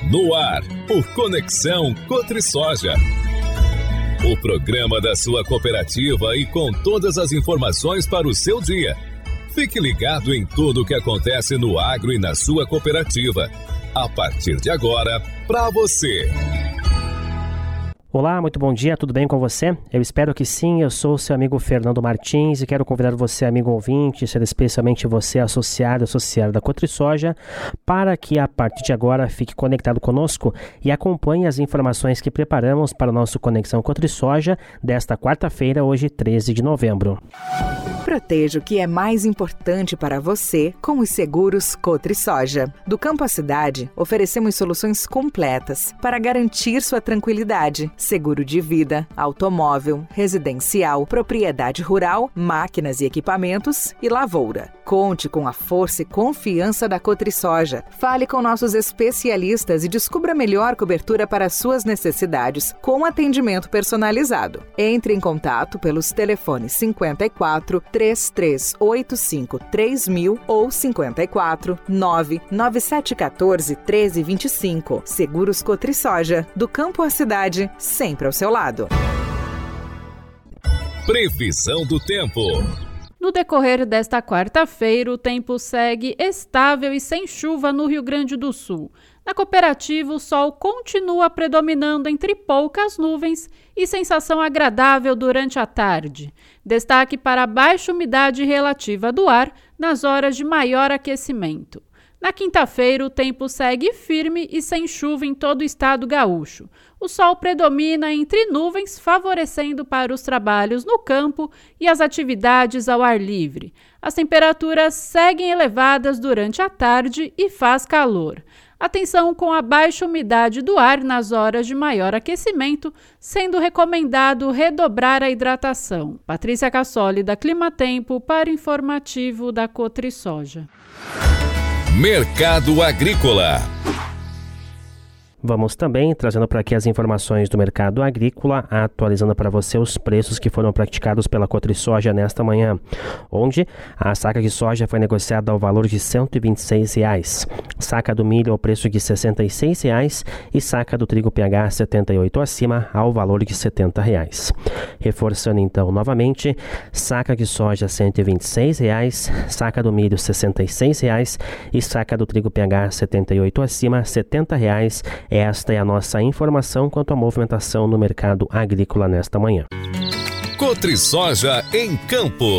No ar, o Conexão Cotrisoja. O programa da sua cooperativa e com todas as informações para o seu dia. Fique ligado em tudo o que acontece no agro e na sua cooperativa. A partir de agora, para você. Olá, muito bom dia, tudo bem com você? Eu espero que sim, eu sou o seu amigo Fernando Martins e quero convidar você, amigo ouvinte, especialmente você associado da Cotrisoja, para que a partir de agora fique conectado conosco e acompanhe as informações que preparamos para o nosso Conexão Cotrisoja desta quarta-feira, hoje 13 de novembro. Proteja o que é mais importante para você com os seguros Cotrisoja. Do campo à cidade, oferecemos soluções completas para garantir sua tranquilidade. Seguro de vida, automóvel, residencial, propriedade rural, máquinas e equipamentos e lavoura. Conte com a força e confiança da Cotrisoja. Fale com nossos especialistas e descubra a melhor cobertura para suas necessidades com atendimento personalizado. Entre em contato pelos telefones 54 3385 3000 ou 54 99714 1325. Seguros Cotrisoja, do campo à cidade, sempre ao seu lado. Previsão do tempo. No decorrer desta quarta-feira, o tempo segue estável e sem chuva no Rio Grande do Sul. Na cooperativa, o sol continua predominando entre poucas nuvens e sensação agradável durante a tarde. Destaque para a baixa umidade relativa do ar nas horas de maior aquecimento. Na quinta-feira, o tempo segue firme e sem chuva em todo o estado gaúcho. O sol predomina entre nuvens, favorecendo para os trabalhos no campo e as atividades ao ar livre. As temperaturas seguem elevadas durante a tarde e faz calor. Atenção com a baixa umidade do ar nas horas de maior aquecimento, sendo recomendado redobrar a hidratação. Patrícia Cassoli, da Climatempo, para o informativo da Cotrisoja. Mercado Agrícola. Vamos também trazendo para aqui as informações do mercado agrícola, atualizando para você os preços que foram praticados pela Cotrisoja nesta manhã, onde a saca de soja foi negociada ao valor de R$ 126, saca do milho ao preço de R$ 66 e saca do trigo PH 78 acima ao valor de R$ 70. Reforçando então novamente, saca de soja R$ 126, saca do milho R$ 66 e saca do trigo PH 78 acima R$ 70. Esta é a nossa informação quanto à movimentação no mercado agrícola nesta manhã. Cotrisoja em Campo.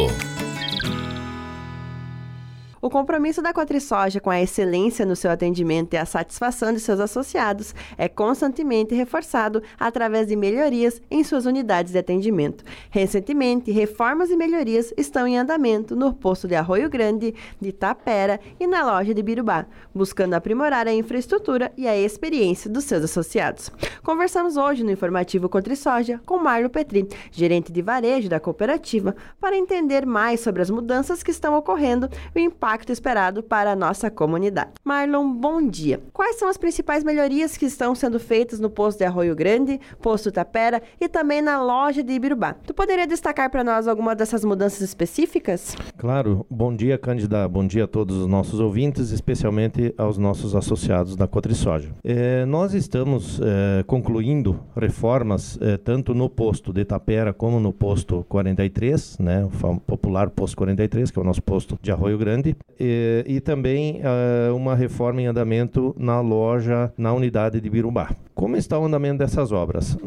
O compromisso da Cotrisoja com a excelência no seu atendimento e a satisfação de seus associados é constantemente reforçado através de melhorias em suas unidades de atendimento. Recentemente, reformas e melhorias estão em andamento no posto de Arroio Grande, de Tapera e na loja de Birubá, buscando aprimorar a infraestrutura e a experiência dos seus associados. Conversamos hoje no informativo Cotrisoja com Marlon Petri, gerente de varejo da cooperativa, para entender mais sobre as mudanças que estão ocorrendo e o impacto esperado para a nossa comunidade. Marlon, bom dia. Quais são as principais melhorias que estão sendo feitas no posto de Arroio Grande, posto Tapera e também na loja de Ibirubá? Tu poderia destacar para nós alguma dessas mudanças específicas? Claro. Bom dia, Cândida. Bom dia a todos os nossos ouvintes, especialmente aos nossos associados da Cotrisoja. Nós estamos concluindo reformas tanto no posto de Tapera como no posto 43, né, o popular posto 43, que é o nosso posto de Arroio Grande. E também uma reforma em andamento na loja, na unidade de Birubá. Como está o andamento dessas obras?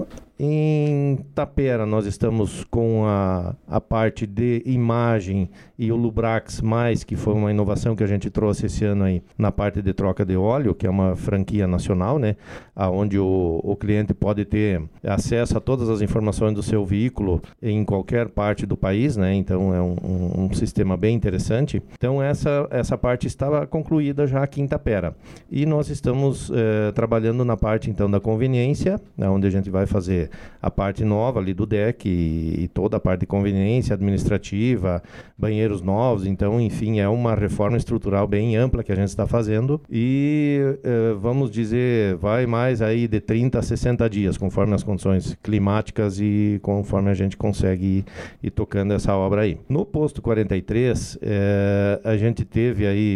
Em Tapera, nós estamos com a parte de imagem e o Lubrax+, que foi uma inovação que a gente trouxe esse ano aí na parte de troca de óleo, que é uma franquia nacional, né? Onde o cliente pode ter acesso a todas as informações do seu veículo em qualquer parte do país, né? Então é um sistema bem interessante. Então essa parte estava concluída já aqui em Tapera. E nós estamos trabalhando na parte então da conveniência, onde a gente vai fazer a parte nova ali do deck e toda a parte de conveniência administrativa, banheiros novos. Então, enfim, é uma reforma estrutural bem ampla que a gente está fazendo e vamos dizer, vai mais aí de 30 a 60 dias, conforme as condições climáticas e conforme a gente consegue ir tocando essa obra aí. No posto 43, a gente teve aí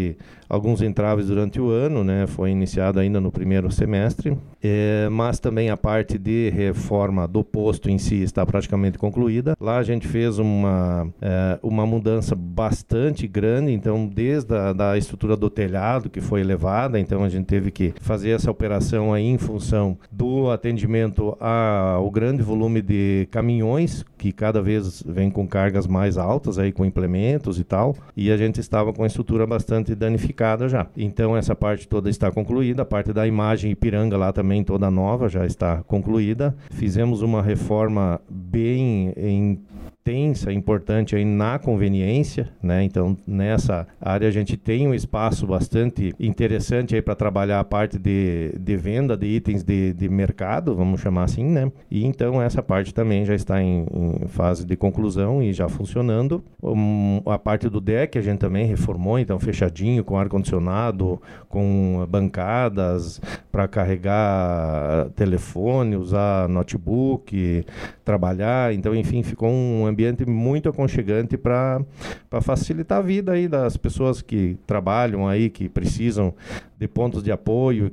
alguns entraves durante o ano, né? Foi iniciado ainda no primeiro semestre, mas também a parte de reforma do posto em si está praticamente concluída. Lá a gente fez uma mudança bastante grande, então desde a estrutura do telhado que foi elevada, então a gente teve que fazer essa operação aí em função do atendimento ao grande volume de caminhões, que cada vez vem com cargas mais altas aí com implementos e tal, e a gente estava com a estrutura bastante danificada já. Então essa parte toda está concluída, a parte da imagem Ipiranga lá também toda nova já está concluída. Fizemos uma reforma bem intensa, importante aí na conveniência, né? Então nessa área a gente tem um espaço bastante interessante aí para trabalhar a parte de venda de itens de mercado, vamos chamar assim, né? E então essa parte também já está em fase de conclusão e já funcionando. A parte do deck a gente também reformou, então fechadinho, com ar-condicionado, com bancadas para carregar telefone, usar notebook, trabalhar, então enfim, ficou um ambiente muito aconchegante para facilitar a vida aí das pessoas que trabalham aí, que precisam de pontos de apoio,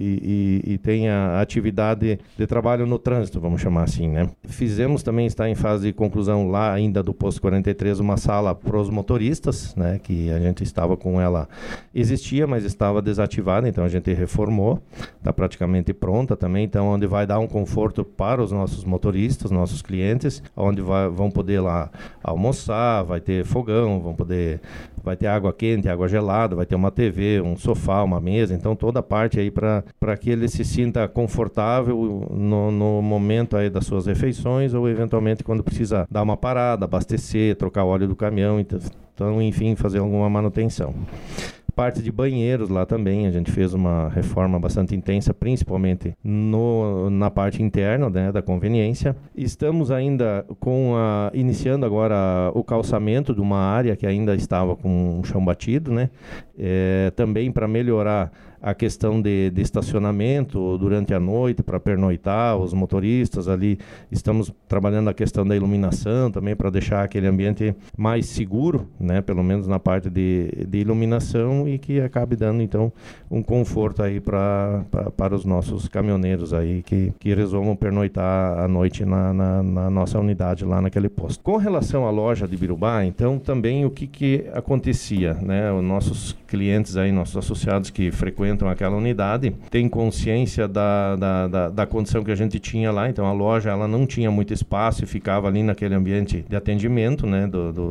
e tem a atividade de trabalho no trânsito, vamos chamar assim, né? Fizemos também, está em fase de conclusão lá ainda do posto 43, uma sala para os motoristas, né? Que a gente estava com ela, existia, mas estava desativada, então a gente reformou, está praticamente pronta também, então onde vai dar um conforto para os nossos motoristas, nossos clientes, onde vão poder lá almoçar, vai ter fogão, vai ter água quente, água gelada, vai ter uma TV, um sofá, uma mesa, então toda a parte aí para que ele se sinta confortável no momento aí das suas refeições, ou eventualmente quando precisa dar uma parada, abastecer, trocar o óleo do caminhão, então enfim, fazer alguma manutenção. Parte de banheiros lá também, a gente fez uma reforma bastante intensa, principalmente na parte interna, né, da conveniência. Estamos ainda iniciando agora o calçamento de uma área que ainda estava com um chão batido, né? Também para melhorar a questão de estacionamento durante a noite, para pernoitar os motoristas ali. Estamos trabalhando a questão da iluminação também, para deixar aquele ambiente mais seguro, né? Pelo menos na parte de iluminação, e que acabe dando então um conforto aí para os nossos caminhoneiros aí que resolvam pernoitar à noite na nossa unidade lá naquele posto. Com relação à loja de Birubá, então também o que acontecia, né? Os nossos clientes aí, nossos associados que frequentam aquela unidade, têm consciência da condição que a gente tinha lá. Então a loja ela não tinha muito espaço e ficava ali naquele ambiente de atendimento, né?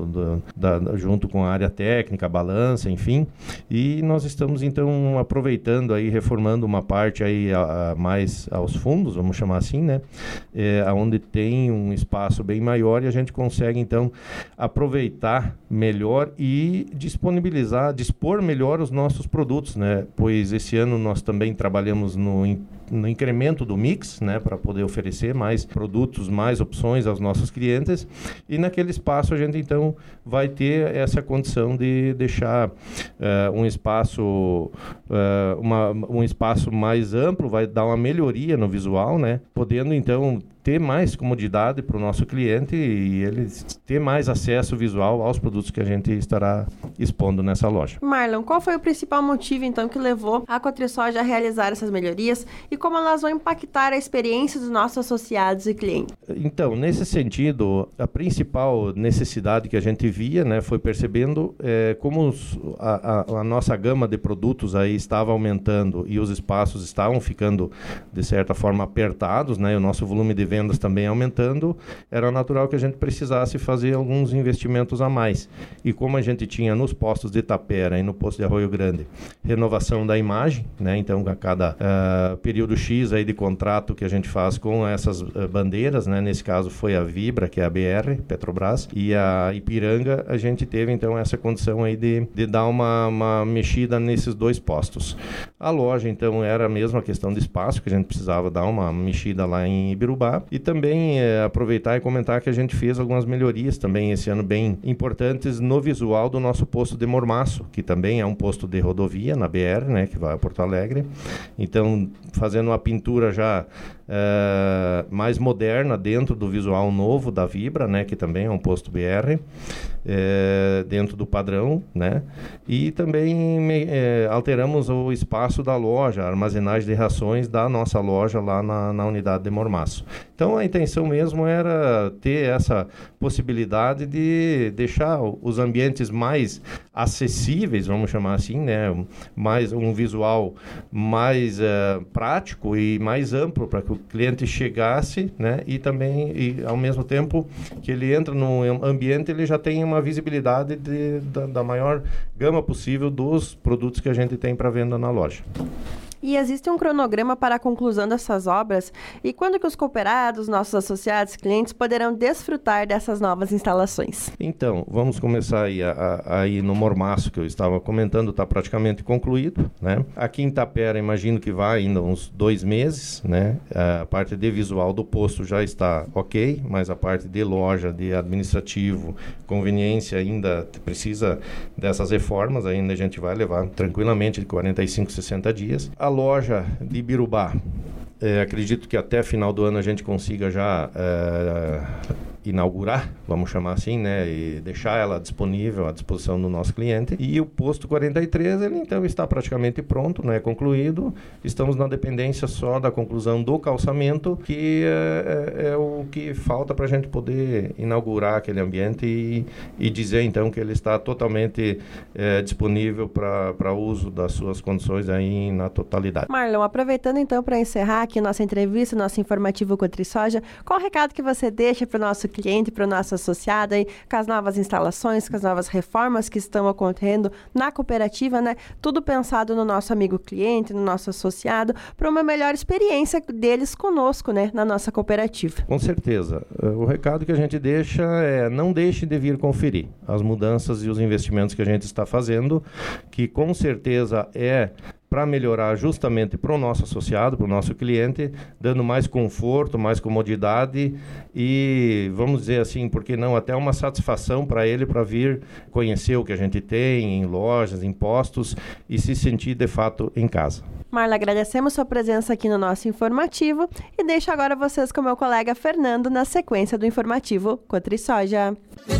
Junto com a área técnica, balança, enfim. E nós estamos então aproveitando aí, reformando uma parte aí mais aos fundos, vamos chamar assim, né? Onde tem um espaço bem maior, e a gente consegue então aproveitar melhor e dispor melhor os nossos produtos, né? Pois esse ano nós também trabalhamos no incremento do mix, né? Para poder oferecer mais produtos, mais opções aos nossos clientes, e naquele espaço a gente então vai ter essa condição de deixar um espaço mais amplo, vai dar uma melhoria no visual, né? Podendo então ter mais comodidade para o nosso cliente e ele ter mais acesso visual aos produtos que a gente estará expondo nessa loja. Marlon, qual foi o principal motivo então que levou a Cotrisoja a realizar essas melhorias e como elas vão impactar a experiência dos nossos associados e clientes? Então, nesse sentido, a principal necessidade que a gente via, né, foi percebendo como a nossa gama de produtos aí estava aumentando e os espaços estavam ficando de certa forma apertados, né, e o nosso volume de vendas também aumentando, era natural que a gente precisasse fazer alguns investimentos a mais. E como a gente tinha nos postos de Itapera e no posto de Arroio Grande renovação da imagem, né? Então a cada período X aí de contrato que a gente faz com essas bandeiras, né? Nesse caso foi a Vibra, que é a BR, Petrobras, e a Ipiranga, a gente teve então essa condição aí de dar uma mexida nesses dois postos. A loja então era mesmo a questão de espaço, que a gente precisava dar uma mexida lá em Ibirubá, E também aproveitar e comentar que a gente fez algumas melhorias também esse ano bem importantes no visual do nosso posto de Mormaço, que também é um posto de rodovia na BR, né, que vai a Porto Alegre. Então, fazendo uma pintura já mais moderna dentro do visual novo da Vibra, né, que também é um posto BR, dentro do padrão, né, e também alteramos o espaço da loja, a armazenagem de rações da nossa loja lá na unidade de Mormaço. Então a intenção mesmo era ter essa possibilidade de deixar os ambientes mais acessíveis, vamos chamar assim, né, mais um visual mais prático e mais amplo para que o cliente chegasse, né, e também, ao mesmo tempo que ele entra no ambiente, ele já tem uma visibilidade da maior gama possível dos produtos que a gente tem para venda na loja. E existe um cronograma para a conclusão dessas obras? E quando que os cooperados, nossos associados, clientes poderão desfrutar dessas novas instalações? Então, vamos começar aí no Mormaço, que eu estava comentando, está praticamente concluído, né? Aqui em Tapera, imagino que vai ainda uns 2 meses, né? A parte de visual do posto já está ok, mas a parte de loja, de administrativo, conveniência ainda precisa dessas reformas, ainda a gente vai levar tranquilamente de 45, 60 dias. A loja de Birubá, acredito que até final do ano a gente consiga já inaugurar, vamos chamar assim, né, e deixar ela disponível à disposição do nosso cliente. E o posto 43, ele então está praticamente pronto, né, concluído. Estamos na dependência só da conclusão do calçamento, que é o que falta para a gente poder inaugurar aquele ambiente e dizer então que ele está totalmente disponível para uso das suas condições aí na totalidade. Marlon, aproveitando então para encerrar aqui nossa entrevista, nosso informativo CotriSoja, qual o recado que você deixa para o nosso cliente, para o nosso associado aí, com as novas instalações, com as novas reformas que estão ocorrendo na cooperativa, né? Tudo pensado no nosso amigo cliente, no nosso associado, para uma melhor experiência deles conosco, né? Na nossa cooperativa. Com certeza. O recado que a gente deixa é: não deixe de vir conferir as mudanças e os investimentos que a gente está fazendo, que com certeza para melhorar justamente para o nosso associado, para o nosso cliente, dando mais conforto, mais comodidade e, vamos dizer assim, por que não, até uma satisfação para ele para vir conhecer o que a gente tem em lojas, em postos e se sentir de fato em casa. Marla, agradecemos sua presença aqui no nosso informativo e deixo agora vocês com meu colega Fernando na sequência do informativo CotriSoja.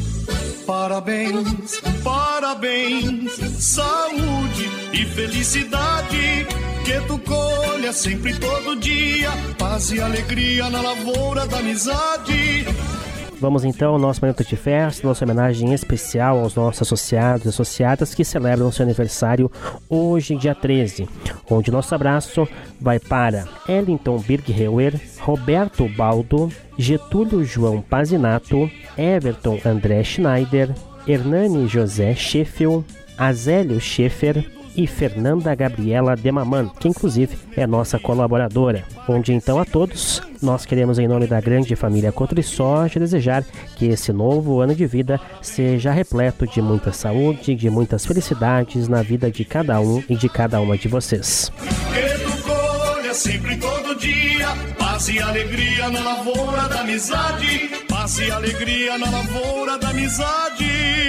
Parabéns, parabéns, saúde e felicidade, que tu colha sempre todo dia, paz e alegria na lavoura da amizade. Vamos então ao nosso Minuto de Festa, nossa homenagem especial aos nossos associados e associadas que celebram seu aniversário hoje, dia 13, onde nosso abraço vai para Ellington Birgheuer, Roberto Baldo, Getúlio João Pazinato, Everton André Schneider, Hernani José Scheffel, Azélio Schaeffer e Fernanda Gabriela Demaman, que inclusive é nossa colaboradora. Onde então a todos, nós queremos em nome da grande família CotriSoja desejar que esse novo ano de vida seja repleto de muita saúde, de muitas felicidades na vida de cada um e de cada uma de vocês. Que tu colha sempre todo dia, paz e alegria na lavoura da amizade, paz e alegria na lavoura da amizade.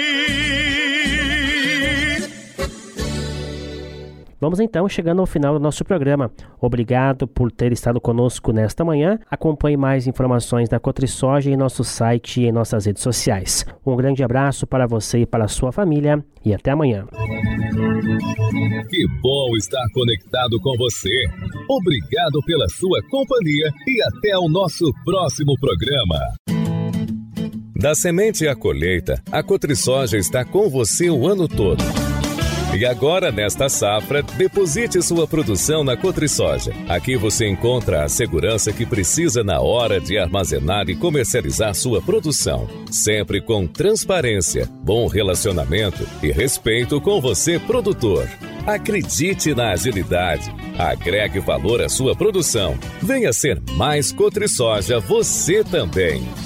Vamos então chegando ao final do nosso programa. Obrigado por ter estado conosco nesta manhã. Acompanhe mais informações da CotriSoja em nosso site e em nossas redes sociais. Um grande abraço para você e para a sua família e até amanhã. Que bom estar conectado com você. Obrigado pela sua companhia e até o nosso próximo programa. Da semente à colheita, a CotriSoja está com você o ano todo. E agora, nesta safra, deposite sua produção na CotriSoja. Aqui você encontra a segurança que precisa na hora de armazenar e comercializar sua produção. Sempre com transparência, bom relacionamento e respeito com você, produtor. Acredite na agilidade. Agregue valor à sua produção. Venha ser mais CotriSoja você também.